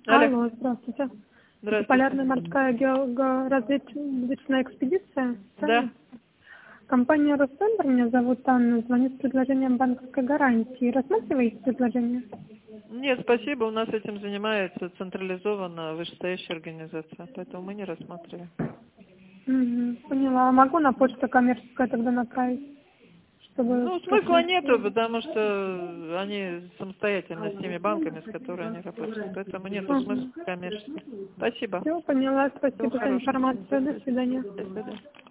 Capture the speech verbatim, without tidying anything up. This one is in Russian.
Алло. Алло, здравствуйте. Это Здравствуйте. полярная морская георазведочная экспедиция. Да. Компания «Росцентр», меня зовут Анна, звонит с предложением банковской гарантии. Рассматриваете предложение? Нет, спасибо, у нас этим занимается централизованно вышестоящая организация, поэтому мы не рассматриваем. Угу, поняла. Могу на почту коммерческую тогда направить? Чтобы Ну, смысла нету, потому что они самостоятельно с теми банками, с которыми они работают. Поэтому нету смысла коммерчески. Спасибо. Все, поняла. Всего Спасибо за хорошего. информацию. До свидания. До свидания.